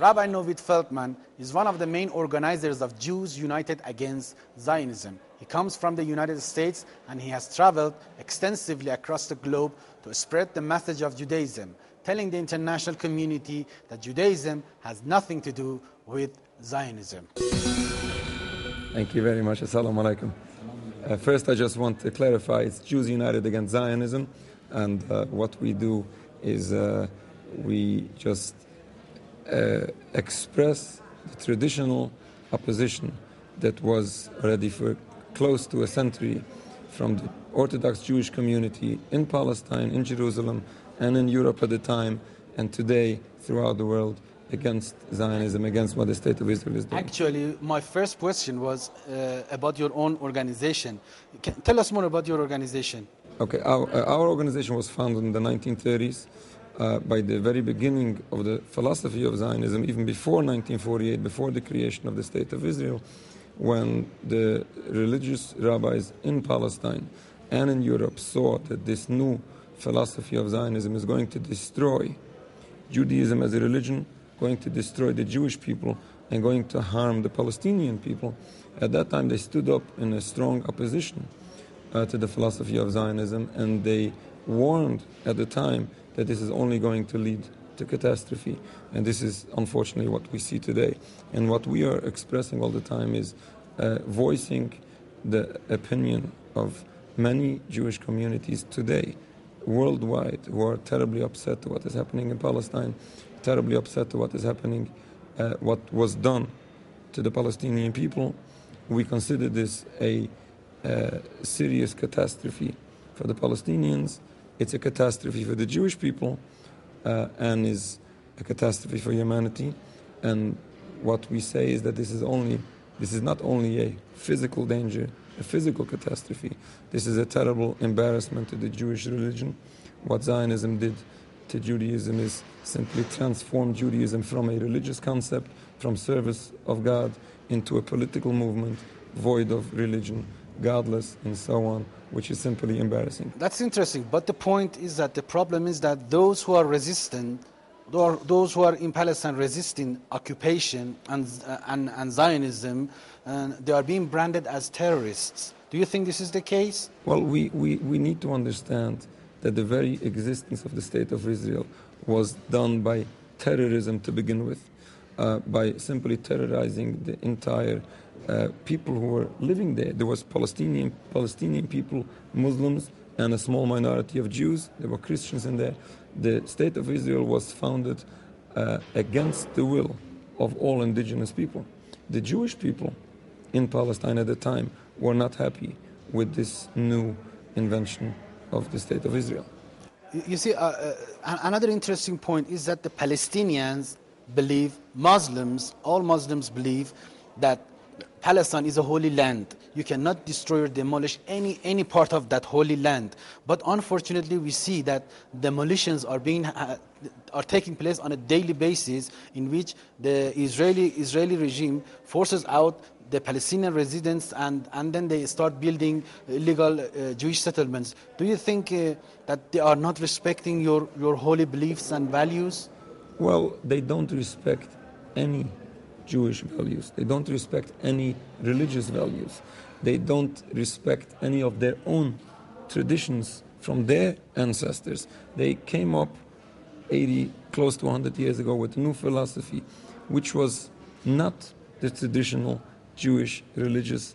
Rabbi Novid Feldman is one of the main organizers of Jews United Against Zionism. He comes from the United States and he has traveled extensively across the globe to spread the message of Judaism, telling the international community that Judaism has nothing to do with Zionism. Thank you very much. Assalamu alaikum. First, I just want to clarify, it's Jews United Against Zionism, and what we do is we just express the traditional opposition that was already for close to a century from the Orthodox Jewish community in Palestine, in Jerusalem, and in Europe at the time, and today throughout the world, against Zionism, against what the State of Israel is doing. Actually, my first question was about your own organization. Tell us more about your organization. Okay, our organization was founded in the 1930s by the very beginning of the philosophy of Zionism, even before 1948, before the creation of the State of Israel, when the religious rabbis in Palestine and in Europe saw that this new philosophy of Zionism is going to destroy Judaism as a religion, going to destroy the Jewish people, and going to harm the Palestinian people. At that time, they stood up in a strong opposition to the philosophy of Zionism, and they warned at the time that this is only going to lead to catastrophe. And this is unfortunately what we see today. And what we are expressing all the time is voicing the opinion of many Jewish communities today, worldwide, who are terribly upset to what is happening in Palestine, terribly upset to what is happening, what was done to the Palestinian people. We consider this a serious catastrophe for the Palestinians. It's a catastrophe for the Jewish people, and is a catastrophe for humanity. And what we say is that this is not only a physical danger, a physical catastrophe. This is a terrible embarrassment to the Jewish religion. What Zionism did to Judaism is simply transform Judaism from a religious concept, from service of God, into a political movement void of religion, godless, and so on, which is simply embarrassing. That's interesting, but the point is that the problem is that those who are resistant, those who are in Palestine resisting occupation and Zionism, they are being branded as terrorists. Do you think this is the case? Well, we need to understand that the very existence of the State of Israel was done by terrorism to begin with, by simply terrorizing the entire people who were living there. There was Palestinian people, Muslims, and a small minority of Jews. There were Christians in there. The State of Israel was founded against the will of all indigenous people. The Jewish people in Palestine at the time were not happy with this new invention of the State of Israel. You see, another interesting point is that the Palestinians believe, all Muslims believe that Palestine is a holy land. You cannot destroy or demolish any part of that holy land. But unfortunately, we see that demolitions are taking place on a daily basis, in which the Israeli regime forces out the Palestinian residents, and then they start building illegal Jewish settlements. Do you think that they are not respecting your holy beliefs and values? Well, they don't respect any Jewish values. They don't respect any religious values. They don't respect any of their own traditions from their ancestors. They came up 80, close to 100 years ago with a new philosophy, which was not the traditional Jewish religious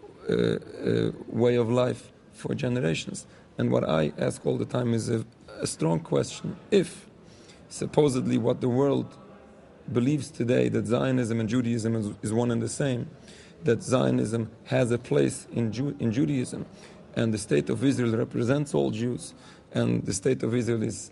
way of life for generations. And what I ask all the time is a strong question. If supposedly what the world believes today, that Zionism and Judaism is one and the same, that Zionism has a place in Judaism, and the State of Israel represents all Jews, and the State of Israel is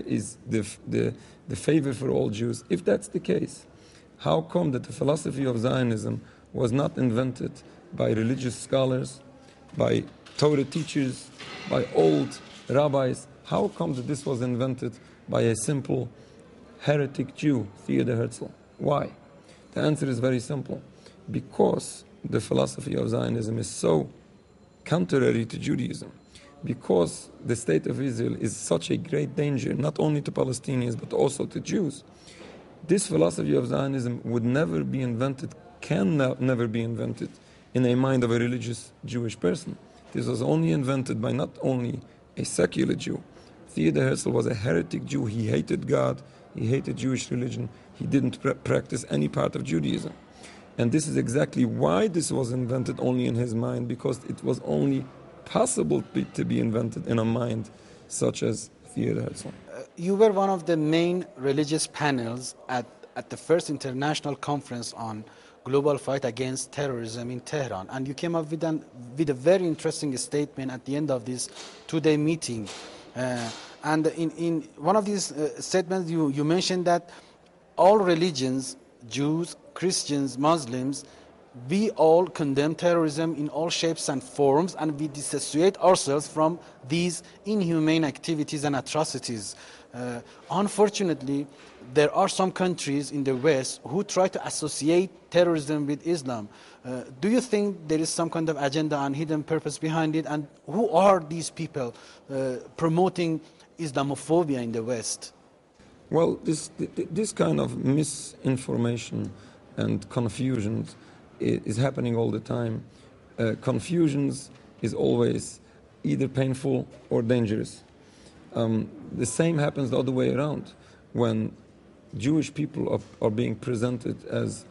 the favor for all Jews. If that's the case, how come that the philosophy of Zionism was not invented by religious scholars, by Torah teachers, by old rabbis? How come that this was invented by a simple heretic Jew, Theodor Herzl? Why? The answer is very simple. Because the philosophy of Zionism is so contrary to Judaism, because the State of Israel is such a great danger, not only to Palestinians but also to Jews, this philosophy of Zionism would never be invented, never be invented in a mind of a religious Jewish person. This was only invented by not only a secular Jew. Theodor Herzl was a heretic Jew. He hated God. He hated Jewish religion. He didn't practice any part of Judaism. And this is exactly why this was invented only in his mind, because it was only possible to be invented in a mind such as Theodor Herzl. You were one of the main religious panels at the first international conference on global fight against terrorism in Tehran, and you came up with a very interesting statement at the end of this two-day meeting. And in one of these statements, you mentioned that all religions, Jews, Christians, Muslims, we all condemn terrorism in all shapes and forms, and we dissociate ourselves from these inhumane activities and atrocities. Unfortunately, there are some countries in the West who try to associate terrorism with Islam. Do you think there is some kind of agenda and hidden purpose behind it? And who are these people promoting Islamophobia in the West? Well, this kind of misinformation and confusion is happening all the time. Confusions is always either painful or dangerous. The same happens the other way around. When Jewish people are being presented as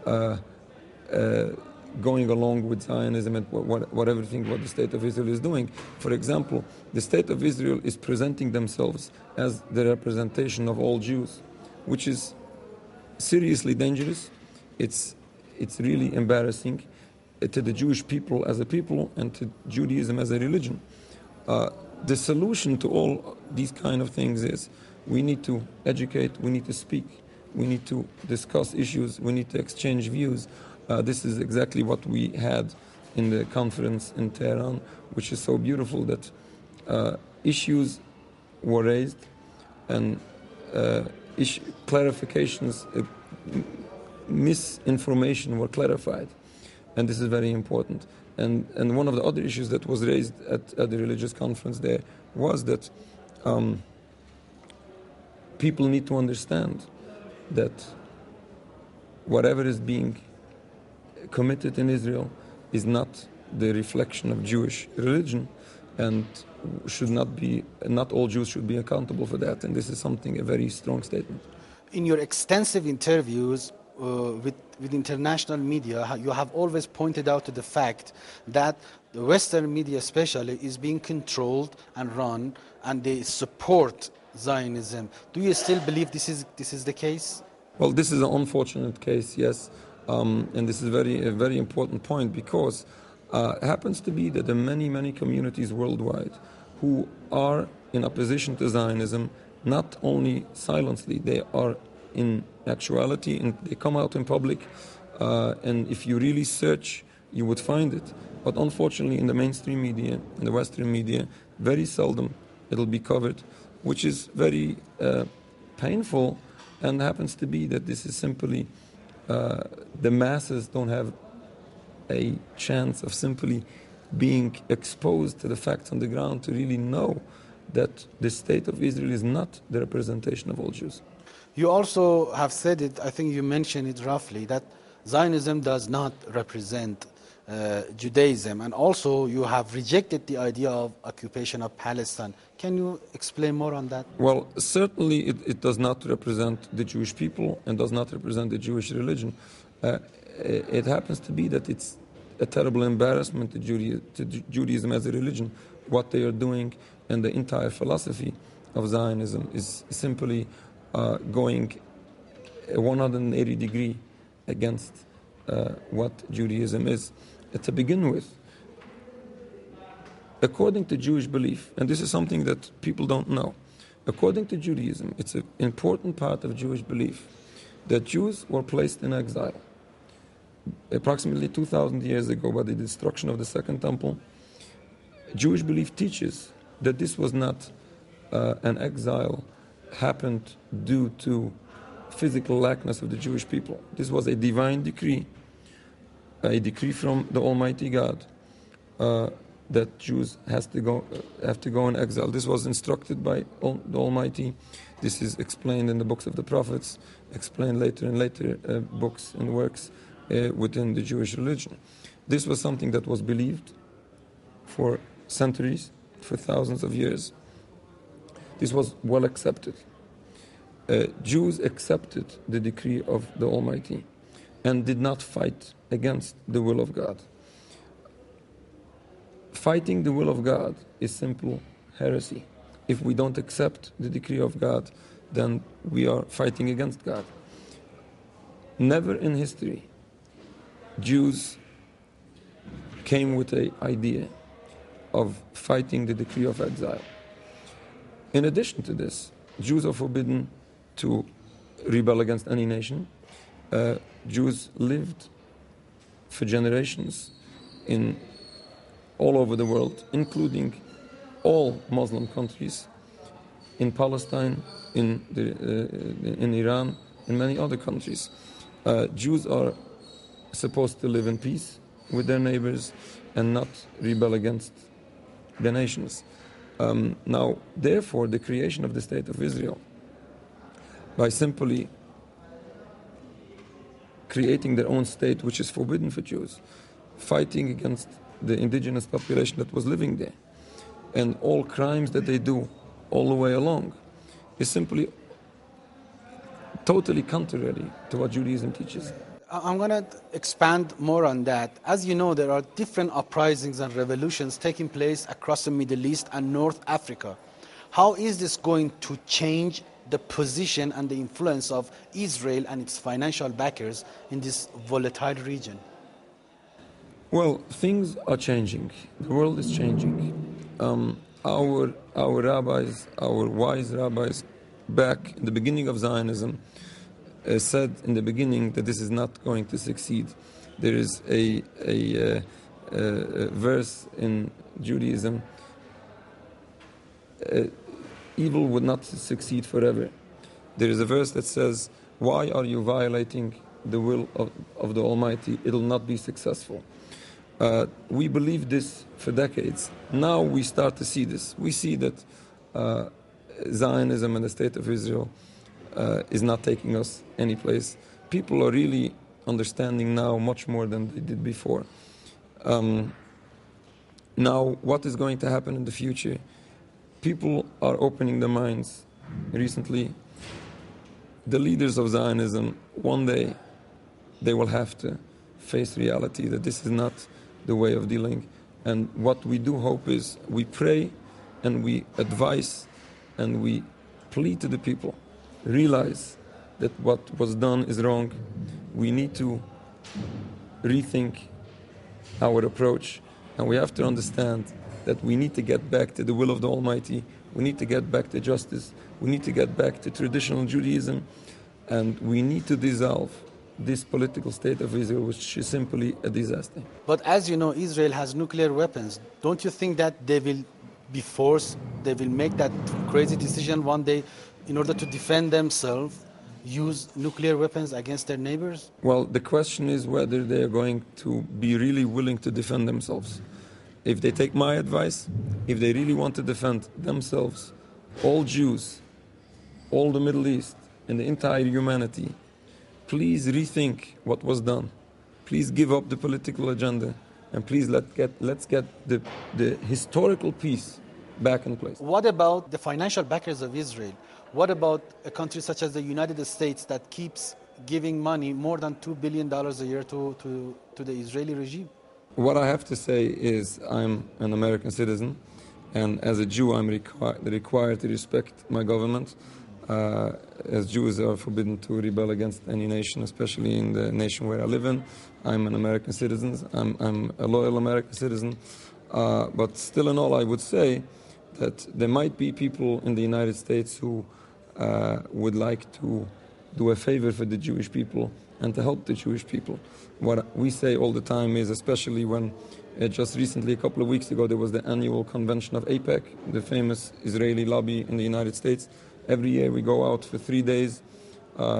going along with Zionism and what the State of Israel is doing. For example, the State of Israel is presenting themselves as the representation of all Jews, which is seriously dangerous. It's really embarrassing to the Jewish people as a people and to Judaism as a religion. The solution to all these kind of things is we need to educate, we need to speak, we need to discuss issues, we need to exchange views. This is exactly what we had in the conference in Tehran, which is so beautiful that issues were raised and clarifications, misinformation were clarified. And this is very important. And one of the other issues that was raised at the religious conference there was that people need to understand that whatever is being committed in Israel is not the reflection of Jewish religion, and not all Jews should be accountable for that. And this is a very strong statement. In your extensive interviews with international media, you have always pointed out to the fact that the Western media especially is being controlled and run, and they support Zionism. Do you still believe this is the case? Well, this is an unfortunate case, yes. And this is a very important point, because it happens to be that there are many, many communities worldwide who are in opposition to Zionism, not only silently, they are in actuality, and they come out in public, and if you really search, you would find it. But unfortunately, in the mainstream media, in the Western media, very seldom it'll be covered, which is very painful, and happens to be that this is simply the masses don't have a chance of simply being exposed to the facts on the ground to really know that the State of Israel is not the representation of all Jews. You also have said it, I think you mentioned it roughly, that Zionism does not represent Judaism, and also you have rejected the idea of occupation of Palestine. Can you explain more on that? Well, certainly it does not represent the Jewish people and does not represent the Jewish religion. It happens to be that it's a terrible embarrassment to Judaism as a religion. What they are doing, and the entire philosophy of Zionism is simply going 180 degree against what Judaism is. To begin with, according to Jewish belief, and this is something that people don't know, according to Judaism, it's an important part of Jewish belief that Jews were placed in exile approximately 2,000 years ago by the destruction of the Second Temple. Jewish belief teaches that this was not an exile happened due to physical lackness of the Jewish people. This was a divine decree, a decree from the Almighty God, that Jews have to go in exile. This was instructed by the Almighty. This is explained in the books of the prophets, explained later in later books and works within the Jewish religion. This was something that was believed for centuries, for thousands of years. This was well accepted. Jews accepted the decree of the Almighty and did not fight against the will of God. Fighting the will of God is simple heresy. If we don't accept the decree of God, then we are fighting against God. Never in history Jews came with an idea of fighting the decree of exile. In addition to this, Jews are forbidden to rebel against any nation. Jews lived for generations in all over the world, including all Muslim countries, in Palestine, in Iran, in many other countries. Jews are supposed to live in peace with their neighbors and not rebel against the nations. Now, therefore, the creation of the State of Israel, by simply creating their own state, which is forbidden for Jews, fighting against the indigenous population that was living there, and all crimes that they do all the way along, is simply totally contrary to what Judaism teaches. I'm going to expand more on that. As you know, there are different uprisings and revolutions taking place across the Middle East and North Africa. How is this going to change the position and the influence of Israel and its financial backers in this volatile region? Well, things are changing. The world is changing. Our rabbis, our wise rabbis, back in the beginning of Zionism, said in the beginning that this is not going to succeed. There is a verse in Judaism, evil would not succeed forever. There is a verse that says, why are you violating the will of the Almighty? It will not be successful. We believed this for decades. Now we start to see this. We see that Zionism and the State of Israel is not taking us anyplace. People are really understanding now much more than they did before. Now, what is going to happen in the future? People are opening their minds recently. The leaders of Zionism, one day, they will have to face reality that this is not the way of dealing. And what we do hope is we pray and we advise and we plead to the people. Realize that what was done is wrong. We need to rethink our approach, and we have to understand that we need to get back to the will of the Almighty. We need to get back to justice. We need to get back to traditional Judaism, and we need to dissolve this political state of Israel, which is simply a disaster. But as you know, Israel has nuclear weapons. Don't you think that they will be forced, they will make that crazy decision one day in order to defend themselves, use nuclear weapons against their neighbors? Well, the question is whether they are going to be really willing to defend themselves. If they take my advice, if they really want to defend themselves, all Jews, all the Middle East, and the entire humanity, please rethink what was done. Please give up the political agenda, and please let's get the historical peace back in place. What about the financial backers of Israel? What about a country such as the United States that keeps giving money, more than $2 billion a year to the Israeli regime? What I have to say is I'm an American citizen, and as a Jew I'm required to respect my government. As Jews are forbidden to rebel against any nation, especially in the nation where I live in. I'm an American citizen. I'm a loyal American citizen. But still in all, I would say that there might be people in the United States who would like to do a favor for the Jewish people and to help the Jewish people. What we say all the time is, especially when just recently, a couple of weeks ago, there was the annual convention of AIPAC, the famous Israeli lobby in the United States. Every year we go out for 3 days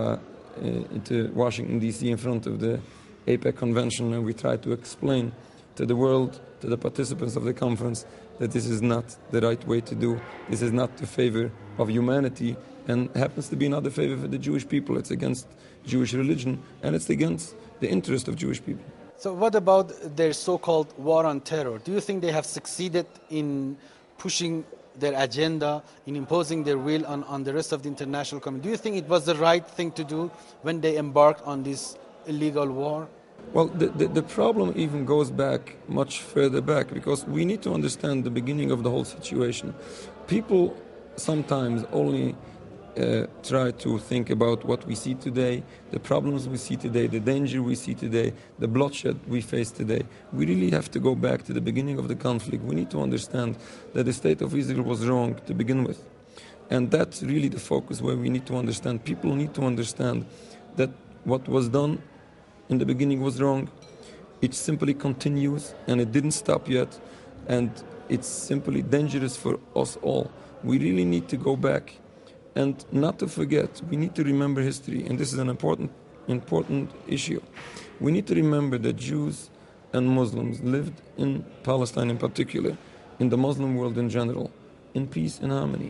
into Washington, D.C. in front of the AIPAC convention, and we try to explain to the world, to the participants of the conference, that this is not the right way to do. This is not the favor of humanity, and happens to be not the favor for the Jewish people. It's against Jewish religion, and it's against the interest of Jewish people. So what about their so-called war on terror? Do you think they have succeeded in pushing their agenda, in imposing their will on the rest of the international community? Do you think it was the right thing to do when they embarked on this illegal war? Well, the problem even goes back much further back, because we need to understand the beginning of the whole situation. People sometimes only try to think about what we see today, the problems we see today, the danger we see today, the bloodshed we face today. We really have to go back to the beginning of the conflict. We need to understand that the state of Israel was wrong to begin with. And that's really the focus where we need to understand. People need to understand that what was done in the beginning was wrong. It simply continues, and it didn't stop yet, and it's simply dangerous for us all. We really need to go back and not to forget. We need to remember history, and this is an important issue. We need to remember that Jews and Muslims lived in Palestine in particular, in the Muslim world in general, in peace and harmony.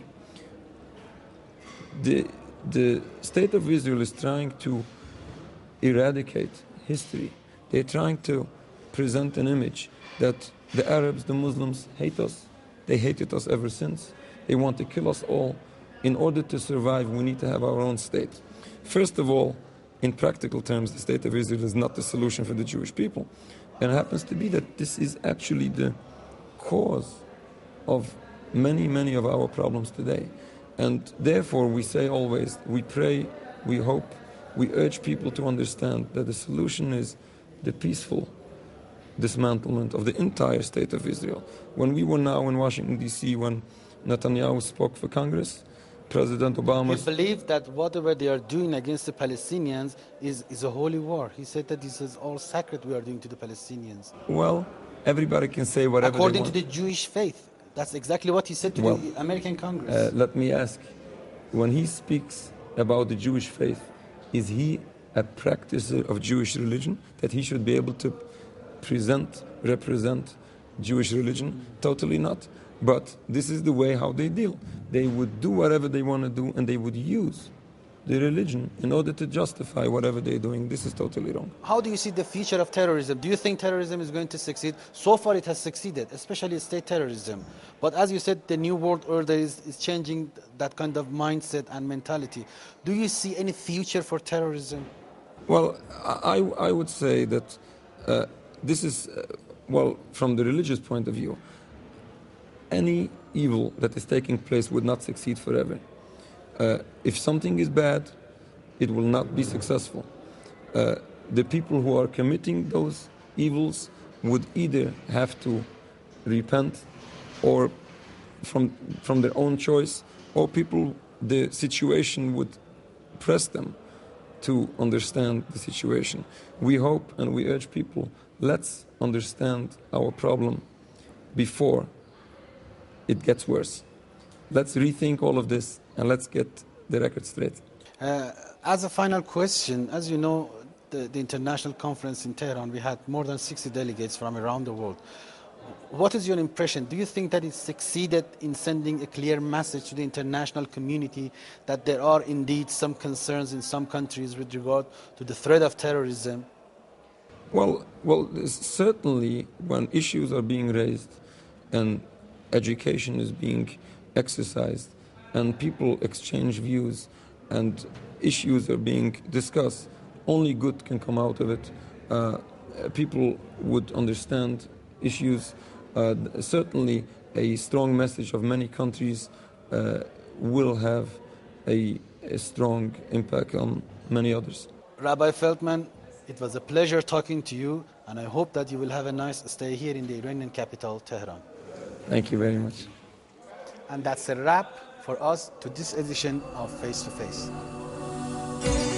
The state of Israel is trying to eradicate history. They're trying to present an image that the Arabs, the Muslims, hate us. They hated us ever since. They want to kill us all. In order to survive, we need to have our own state. First of all, in practical terms, the state of Israel is not the solution for the Jewish people. And it happens to be that this is actually the cause of many of our problems today. And therefore, we say always, we pray, we hope, we urge people to understand that the solution is the peaceful dismantlement of the entire state of Israel. When we were now in Washington, D.C., when Netanyahu spoke for Congress, President Obama... He believed that whatever they are doing against the Palestinians is a holy war. He said that this is all sacred we are doing to the Palestinians. Well, everybody can say whatever according they want. to the Jewish faith. That's exactly what he said to the American Congress. Let me ask, when he speaks about the Jewish faith, is he a practicer of Jewish religion, that he should be able to represent Jewish religion? Totally not. But this is the way how they deal. They would do whatever they want to do, and they would use the religion in order to justify whatever they're doing. This is totally wrong. How do you see the future of terrorism? Do you think terrorism is going to succeed? So far it has succeeded, especially state terrorism. But as you said, the new world order is changing that kind of mindset and mentality. Do you see any future for terrorism? Well, I would say that this is, from the religious point of view, any evil that is taking place would not succeed forever. If something is bad, it will not be successful. The people who are committing those evils would either have to repent or from their own choice, or the situation would press them to understand the situation. We hope and we urge people, let's understand our problem before it gets worse. Let's rethink all of this, and let's get the record straight. As a final question, as you know, the international conference in Tehran, we had more than 60 delegates from around the world. What is your impression? Do you think that it succeeded in sending a clear message to the international community that there are indeed some concerns in some countries with regard to the threat of terrorism? Well, certainly when issues are being raised and education is being exercised and people exchange views and issues are being discussed, only good can come out of it. People would understand issues. Certainly a strong message of many countries will have a strong impact on many others. Rabbi Feldman, it was a pleasure talking to you, and I hope that you will have a nice stay here in the Iranian capital, Tehran. Thank you very much. And that's a wrap for us to this edition of Face to Face.